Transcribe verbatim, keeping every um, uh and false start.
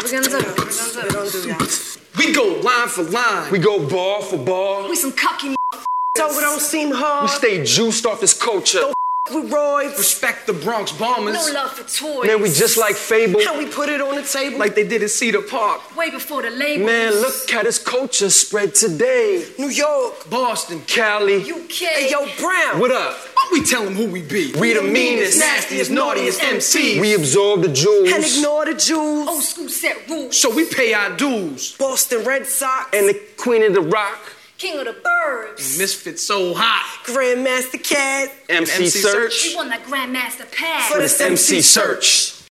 we gonna do? What we gonna do? We gonna do that. We go line for line. We go ball for ball. We some cocky So it don't seem hard. We stay juiced off this culture. Don't with Roy's. Respect the Bronx Bombers. No love for toys. Man, we just like Fable. How we put it on the table? Like they did in Cedar Park. Way before the label. Man, look at this culture spread today. New York, Boston. Cali. U K. Hey, yo, Brown. What up? Why we tell them who we be? We the meanest, nastiest, naughtiest M Cs. We absorb the jewels. And ignore the Jews. Old school set rules. So we pay our dues. Boston Red Sox. And the queen of the rock. King of the Burbs. Misfits so hot. Grandmaster Caz. M C M C Search. We won that Grandmaster Pass. For This M C Search.